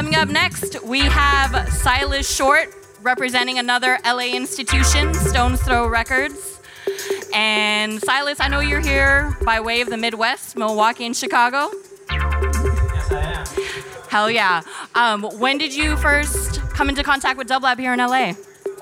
Coming up next, we have Silas Short representing another LA institution, Stones Throw Records. And Silas, I know you're here by way of the Midwest, Milwaukee and Chicago. Yes, I am. Hell yeah. When did you first come into contact with Dublab here in LA?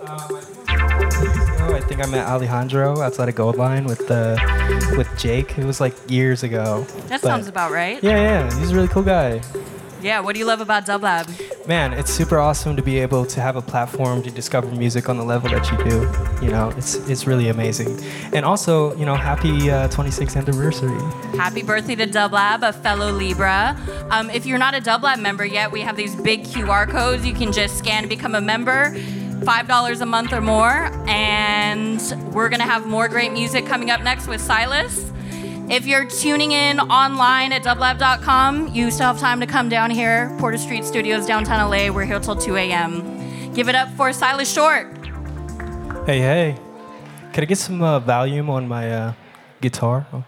I think I met Alejandro outside of Gold Line with Jake. It was like years ago. That sounds about right. Yeah, he's a really cool guy. Yeah, what do you love about Dublab? Man, it's super awesome to be able to have a platform to discover music on the level that you do. You know, it's really amazing. And also, you know, happy 26th anniversary. Happy birthday to Dublab, a fellow Libra. If you're not a Dublab member yet, we have these big QR codes. You can just scan to become a member. $5 a month or more. And we're going to have more great music coming up next with Silas. If you're tuning in online at dublab.com, you still have time to come down here. Porter Street Studios, downtown LA. We're here till 2 a.m. Give it up for Silas Short. Hey. Can I get some volume on my guitar? Oh.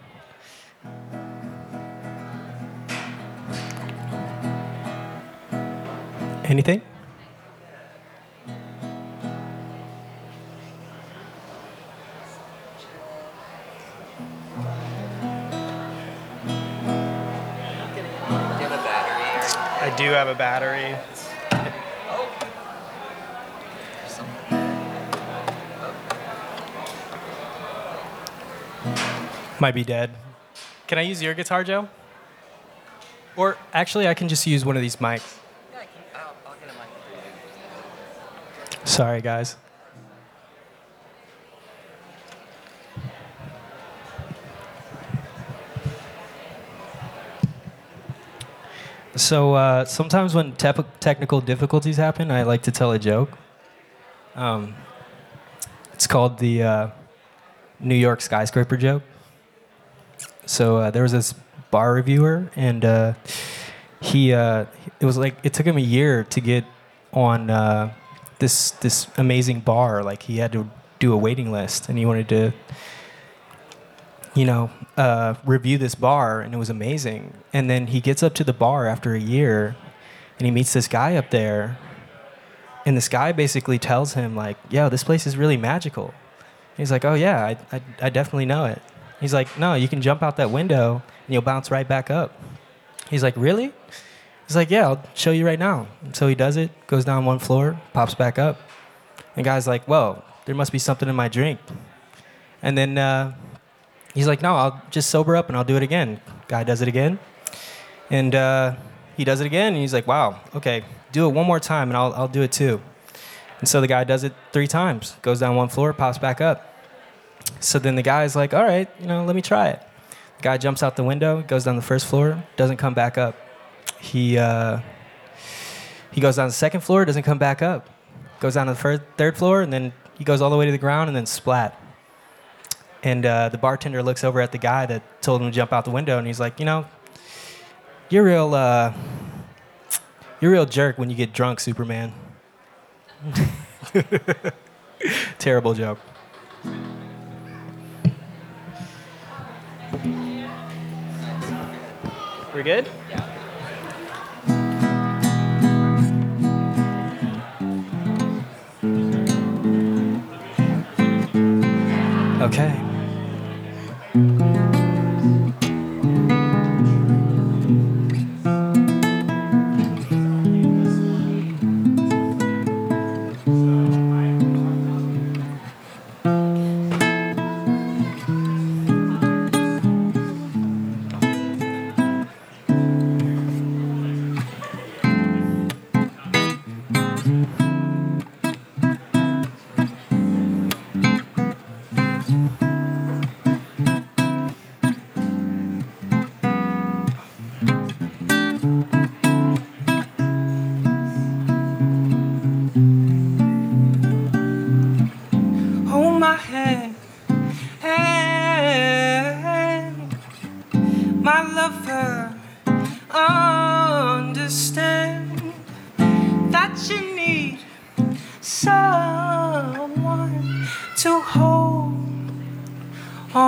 Anything? I do have a battery. Might be dead. Can I use your guitar, Joe? Or actually, I can just use one of these mics. I'll get a mic. Sorry, guys. So sometimes when technical difficulties happen, I like to tell a joke. It's called the New York skyscraper joke. So there was this bar reviewer, and it took him a year to get on this amazing bar. Like, he had to do a waiting list, and he wanted to review this bar, and it was amazing. And then he gets up to the bar after a year, and he meets this guy up there, and this guy basically tells him, like, yo, this place is really magical. He's like, oh yeah, I definitely know it. He's like, no, you can jump out that window and you'll bounce right back up. He's like, really? He's like, yeah, I'll show you right now. And so he does it, goes down one floor, pops back up. And the guy's like, whoa, there must be something in my drink. And then he's like, no, I'll just sober up and I'll do it again. Guy does it again. And he does it again, and he's like, wow, okay, do it one more time and I'll do it too. And so the guy does it 3 times, goes down one floor, pops back up. So then the guy's like, all right, let me try it. The guy jumps out the window, goes down the first floor, doesn't come back up. He goes down the second floor, doesn't come back up. Goes down to the third floor, and then he goes all the way to the ground, and then splat. And the bartender looks over at the guy that told him to jump out the window, and he's like, you're a real jerk when you get drunk, Superman. Terrible joke. We're good? Yeah. Okay.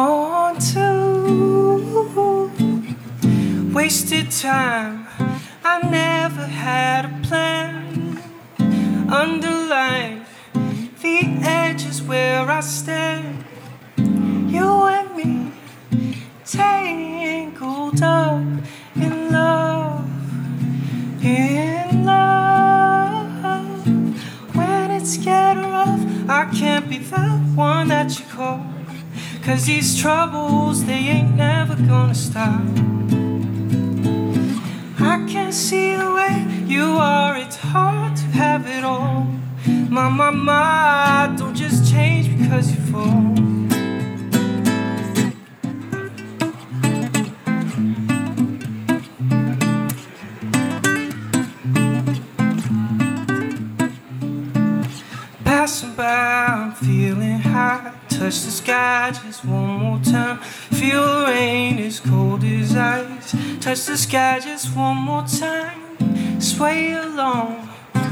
Wasted time, I I never had a plan. Underlined the edges where I stand. You and me tangled up in love, in love. When it's getting rough, I can't be the one that you call, 'cause these troubles, they ain't never gonna stop. I can see the way you are, it's hard to have it all. My, don't just change because you fall. Passing by, I'm feeling high. Touch the sky just one more time. Feel the rain as cold as ice. Touch the sky just one more time. Sway along.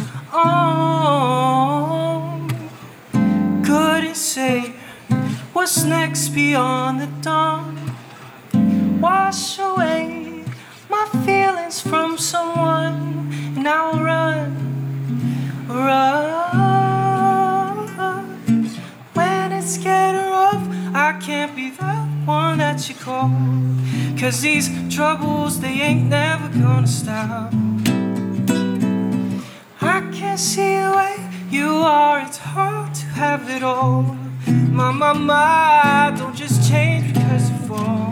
Oh, couldn't say what's next beyond the dawn. Wash away my feelings from someone, and I'll run. When it's getting rough, I can't be the one that you call, 'cause these troubles, they ain't never gonna stop. I can't see the way you are, it's hard to have it all. My, don't just change because you fall.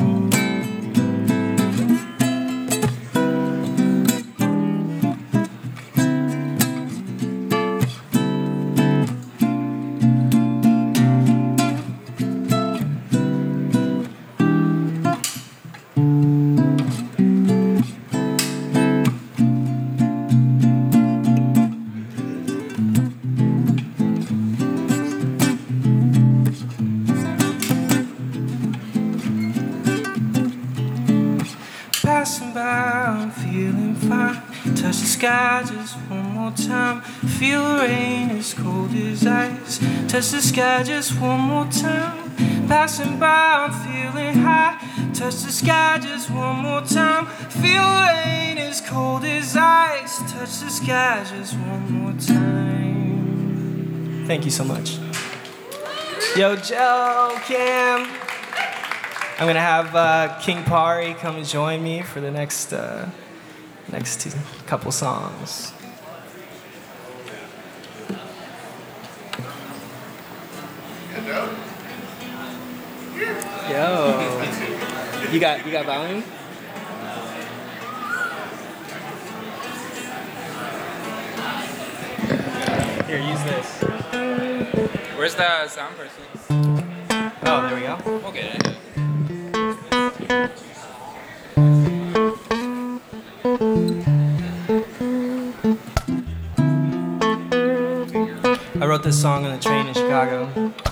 Passing by, I'm feeling fine. Touch the sky just one more time. Feel the rain as cold as ice. Touch the sky just one more time. Passing by, I'm feeling high. Touch the sky just one more time. Feel the rain as cold as ice. Touch the sky just one more time. Thank you so much. Yo, Joe, Cam. I'm gonna have King Pari come and join me for the next couple songs. Yo, you got volume? Here, use this. Where's the sound person? Oh, there we go. Okay. I wrote this song on the train in Chicago.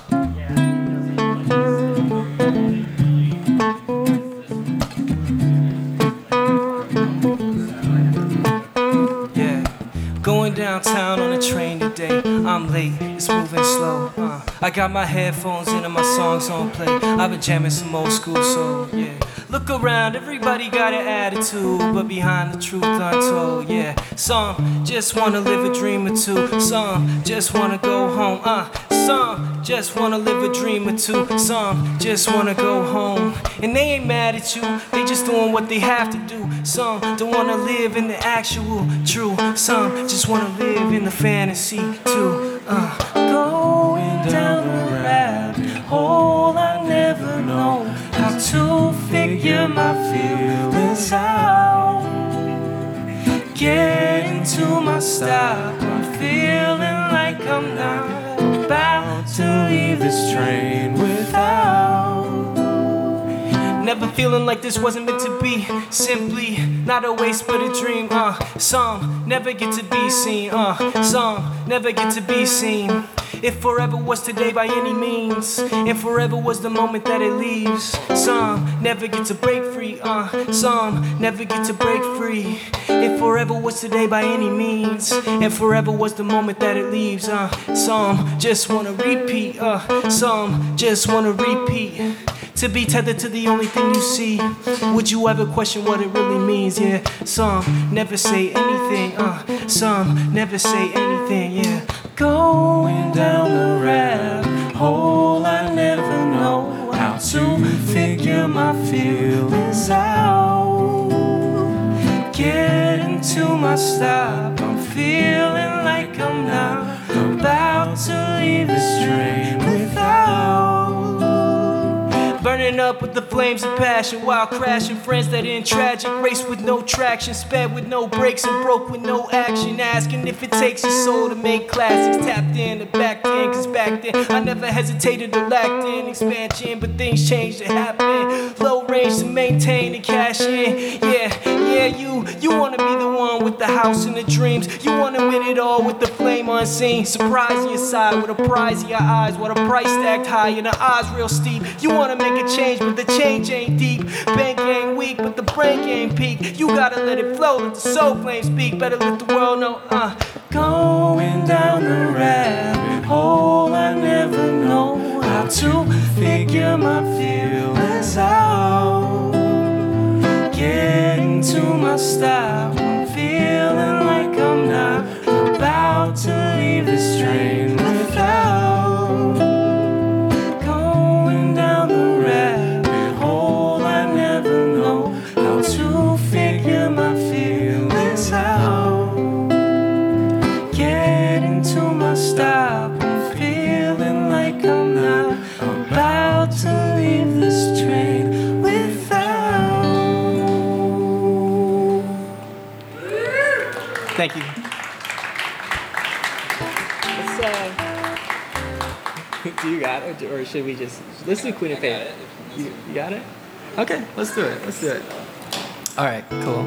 Yeah, going downtown on a train today. I'm late, it's moving slow. I got my headphones in and my songs on play. I've been jamming some old school soul, yeah. Look around, everybody got an attitude, but behind the truth untold, yeah. Some just wanna live a dream or two. Some just wanna go home, Some just wanna live a dream or two. Some just wanna go home. And they ain't mad at you, they just doing what they have to do. Some don't wanna live in the actual true. Some just wanna live in the fantasy too. Going down the rabbit hole, I never know how to figure my feelings out. Getting to my stop, I'm feeling like I'm not about to leave this train without. Never feeling like this wasn't meant to be. Simply not a waste but a dream. Some never get to be seen. Some never get to be seen. If forever was today by any means, and forever was the moment that it leaves. Some never get to break free. Some never get to break free. If forever was today by any means, and forever was the moment that it leaves. Some just wanna repeat. Some just wanna repeat. To be tethered to the only thing you see. Would you ever question what it really means? Yeah, some never say anything. Some never say anything. Yeah, going down the rabbit hole, I never know how to figure my feelings out. Getting to my stop, I'm feeling like I'm not about to leave this train without. Burning up with the flames of passion while crashing. Friends that end tragic. Race with no traction. Sped with no brakes and broke with no action. Asking if it takes your soul to make classics. Tapped in and back in, cause back then I never hesitated or lacked in expansion. But things changed to happen. Low range to maintain and cash in. Yeah, you wanna be the one with the house and the dreams. You wanna win it all with the flame unseen. Surprising your side with a prize in your eyes. What a price stacked high and the odds real steep. You wanna make a change, but the change ain't deep. Bank ain't weak, but the brain ain't peak. You gotta let it flow, let the soul flame speak. Better let the world know, going down the rabbit hole, I never know how to figure my feelings out. Getting to my stop, I'm feeling like I'm not about to leave this train without. Stop, I'm feeling like I'm not about to leave this train without. Thank you. Do you got it, or should we just let's do Queen of Pain? You got it? Okay, let's do it. Let's do it. All right, cool.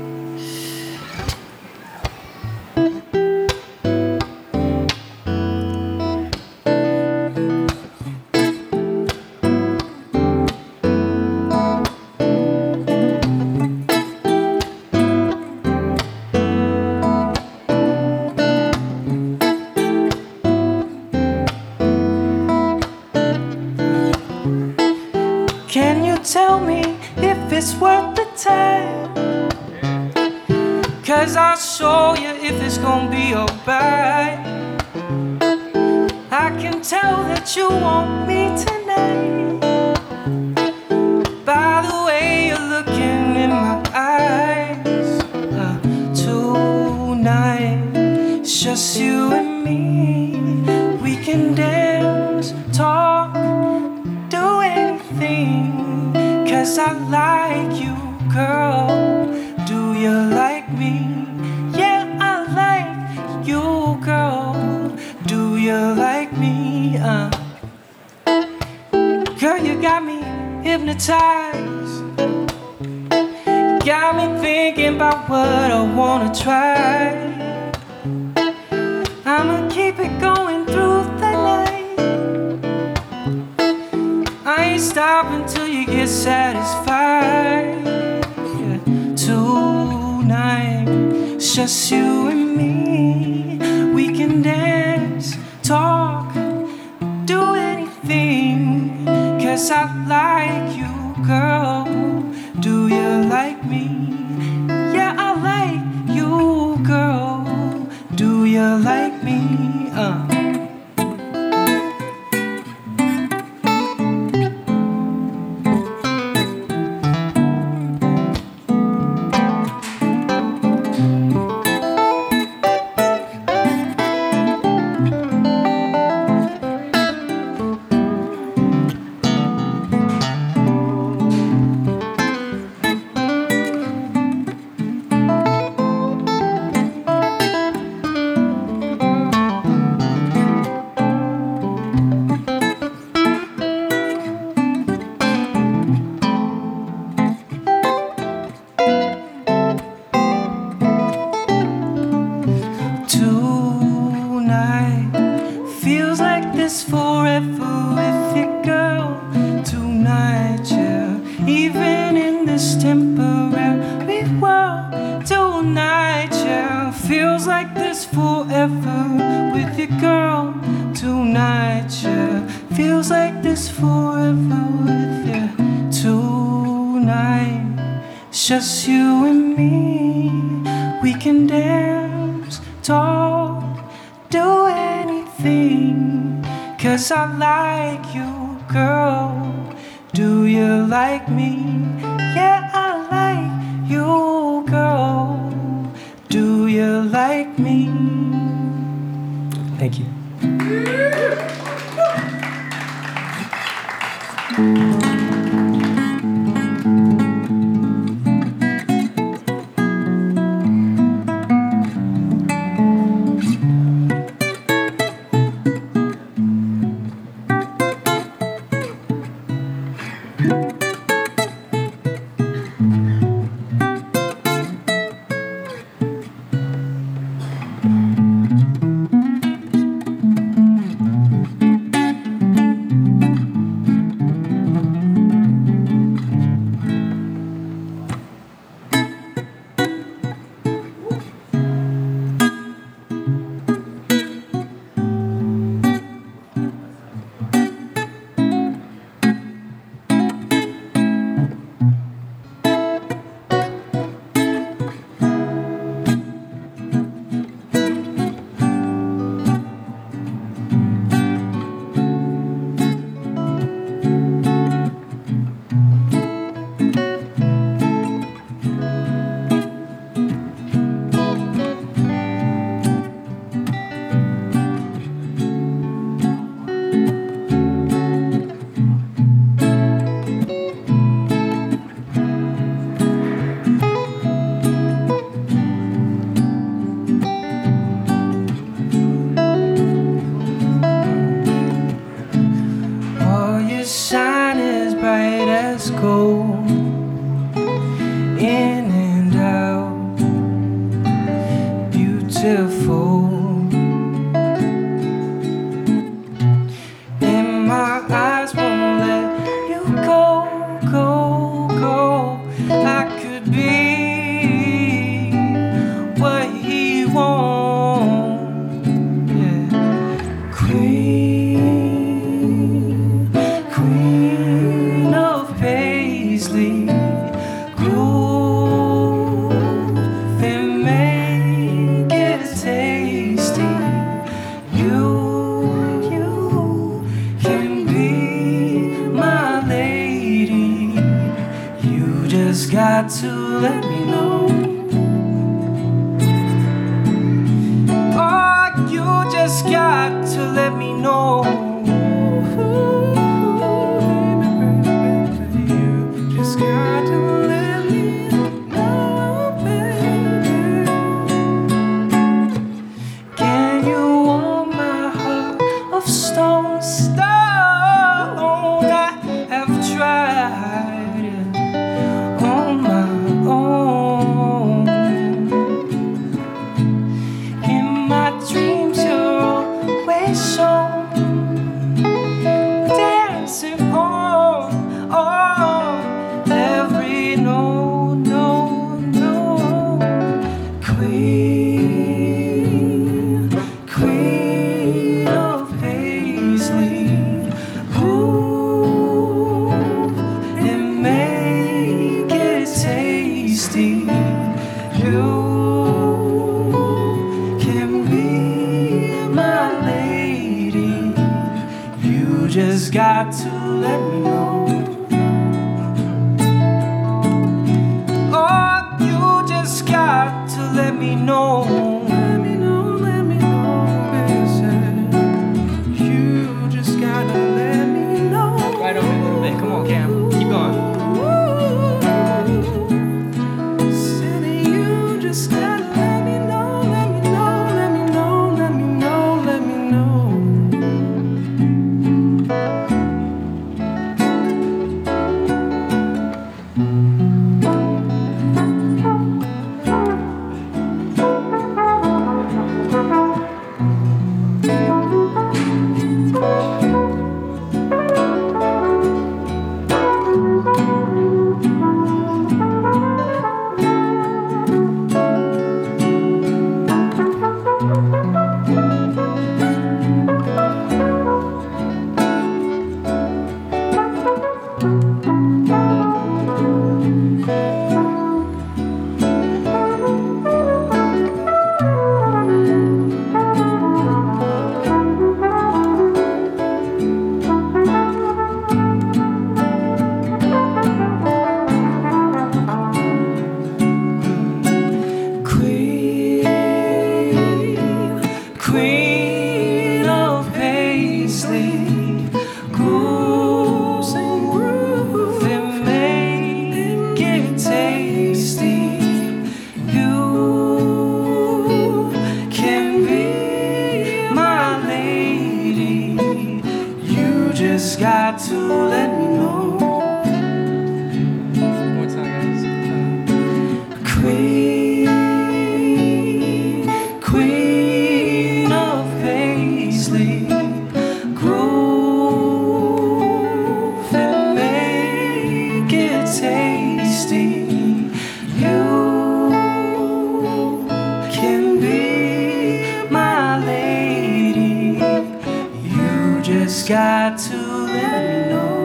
Can you tell me if it's worth the time? Cause I'll show you if it's gonna be alright. I can tell that you want me tonight by the way you're looking in my eyes. Tonight, it's just you and me. We can dance, talk, do anything. Cause I like you, girl. Do you like me? Yeah, I like you, girl. Do you like me? Girl, you got me hypnotized. Got me thinking about what I wanna try. I'ma keep it going through the night. I ain't stopping till you get satisfied. Yeah. Tonight, it's just you and me. We can dance, talk, do anything. Cause I like you, girl. Do you like me? Yeah, I like you, girl. Do you like me? Feels like this forever with you, girl. Tonight, yeah. Even in this temporary world. Tonight, yeah. Feels like this forever with you, girl. Tonight, yeah. Feels like this forever with you. It's just you and me. We can dance, talk, do anything. 'Cause I like you, girl. Do you like me? Yeah, I like you, girl. Do you like me? Thank you. got to let me know.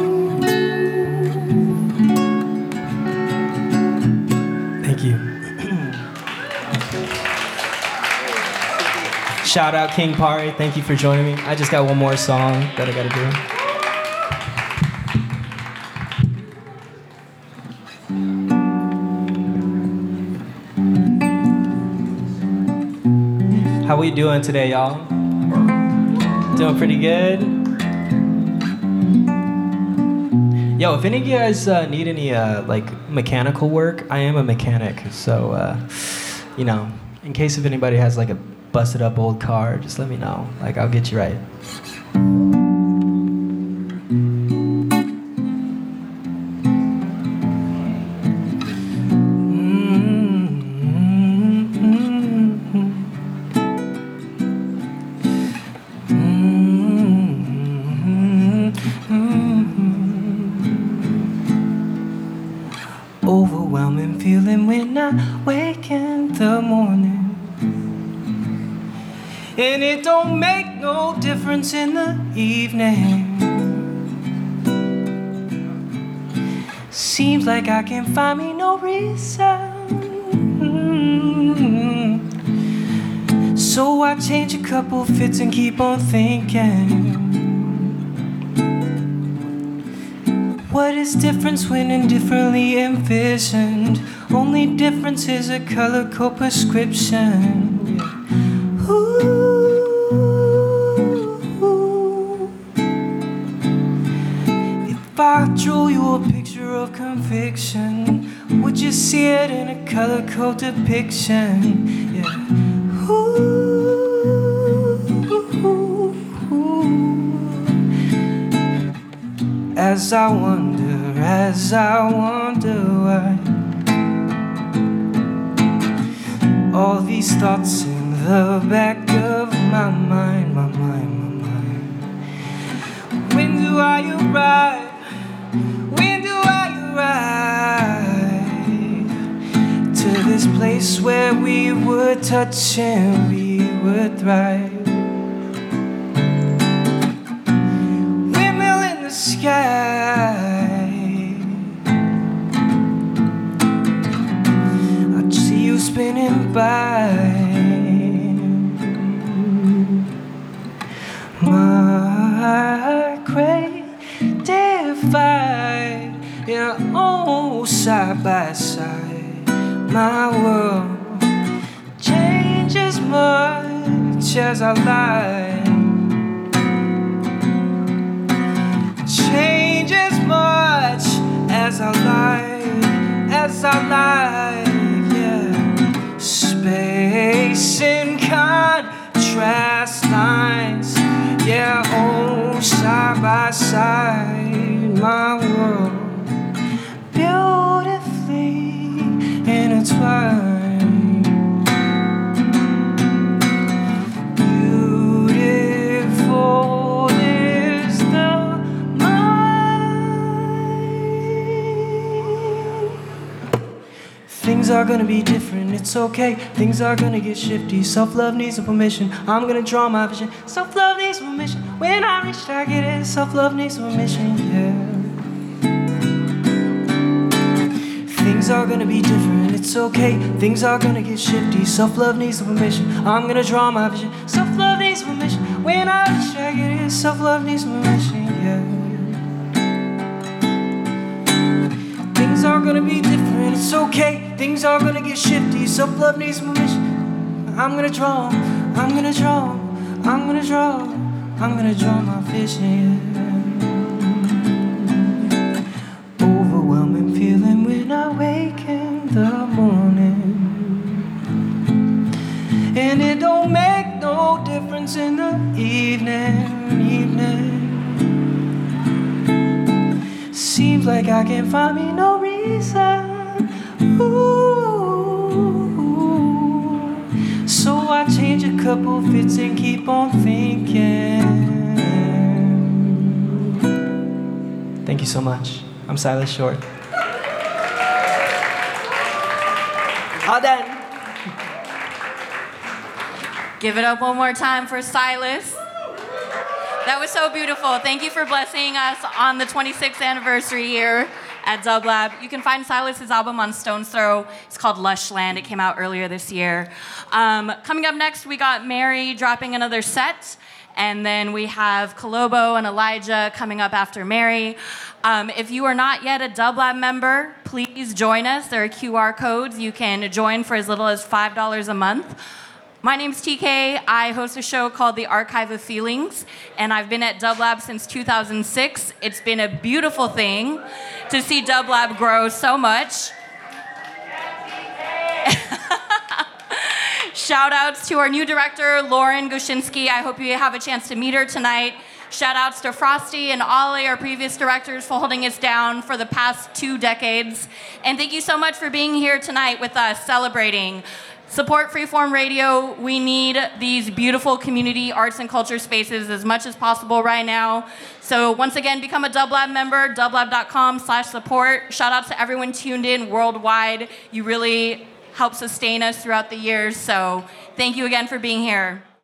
Thank you. Shout out King Pari. Thank you for joining me. I just got one more song that I gotta do. How we doing today, y'all? Doing pretty good? Yo, if any of you guys need any like mechanical work, I am a mechanic. So, you know, in case if anybody has like a busted up old car, just let me know. Like, I'll get you right. Overwhelming feeling when I wake in the morning. And it don't make no difference in the evening. Seems like I can't find me no reason. So I change a couple fits and keep on thinking. What is difference when indifferently envisioned? Only difference is a color code prescription. Ooh. If I drew you a picture of conviction, would you see it in a color code depiction? Yeah. Ooh. As I wonder why all these thoughts in the back of my mind, my mind. When do I arrive? When do I arrive to this place where we would touch and we would thrive? Windmill in the sky, I see you spinning by. My great divide, yeah, oh, side by side. My world changes much as I lie. Change as much as I lie, yeah. Space and contrast lines, yeah, oh, side by side. My world beautifully intertwined. Beautiful is the things are gonna be different, it's okay. Things are gonna get shifty. Self-love needs some permission. I'm gonna draw my vision. Self-love needs permission. When I reach target, it. Self-love needs permission, yeah. Things are gonna be different, it's okay. Things are gonna get shifty. Self-love needs some permission. I'm gonna draw my vision. Self-love needs permission. When I reach target, it. Self-love needs permission, yeah. Things are gonna be different, it's okay. Things are gonna get shifty. Self-love needs permission. I'm gonna draw my vision. Overwhelming feeling when I wake in the morning. And it don't make no difference in the evening. Seems like I can't find me no reason. Ooh. So I change a couple fits and keep on thinking. Thank you so much. I'm Silas Short. All done. Give it up one more time for Silas. That was so beautiful. Thank you for blessing us on the 26th anniversary here at Dub Lab. You can find Silas's album on Stone's Throw. It's called Lush Land. It came out earlier this year. Coming up next, we got Mary dropping another set. And then we have Kolobo and Elijah coming up after Mary. If you are not yet a Dub Lab member, please join us. There are QR codes. You can join for as little as $5 a month. My name's TK. I host a show called The Archive of Feelings, and I've been at Dub Lab since 2006. It's been a beautiful thing to see Dub Lab grow so much. Shout outs to our new director, Lauren Goshinsky. I hope you have a chance to meet her tonight. Shout outs to Frosty and Ollie, our previous directors, for holding us down for the past 2 decades. And thank you so much for being here tonight with us, celebrating. Support Freeform Radio. We need these beautiful community arts and culture spaces as much as possible right now. So once again, become a Dub Lab member, dublab.com/support. Shout out to everyone tuned in worldwide. You really help sustain us throughout the years. So thank you again for being here.